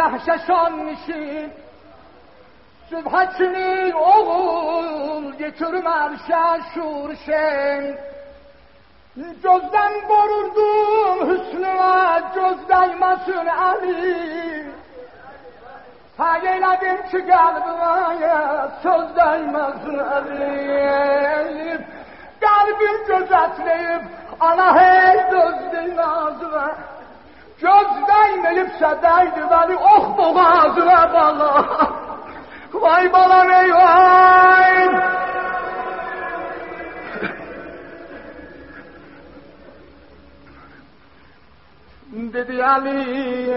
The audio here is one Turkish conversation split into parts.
Kahşeşan işin Sübhatçini oğul getirmerşe şurşen Gözden korurdum hüsnüne göz değmesin Ali Hayaledim ki kalbime söz değmesin Ali Kalbim gözetleyip ana hey dözdü nazıma Göz değmeyipse değdi beni oh boğazına bala Vay balam ey vay Dedi Ali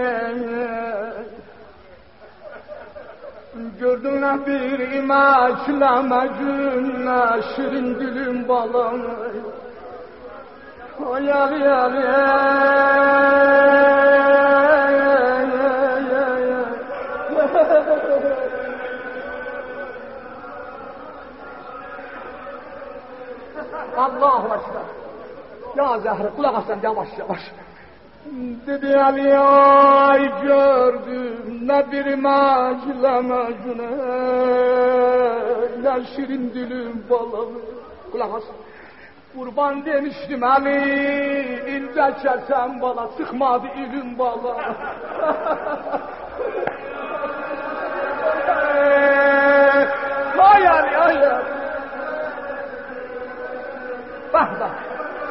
Gördün mü bir imaçlama günle şirin gülüm balam Ay Ali Ali Allahu Ekber Ya Zahra kulak aslan yavaş yavaş Dedi Ali ay gördüm ne bir maclama güne Ne şirin dilim balam Kulak aslan Kurban demiştim Ali ince çelsen bala sıkmadı ilim bala Ay Ali ay Bak bak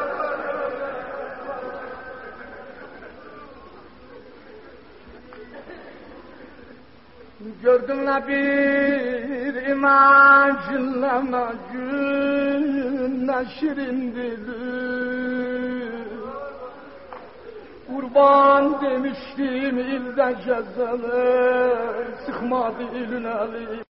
Gördün mü bir imajlama gün ne şirin dilim Kurban demiştim ilde cezalı sıkmadı ilin Ali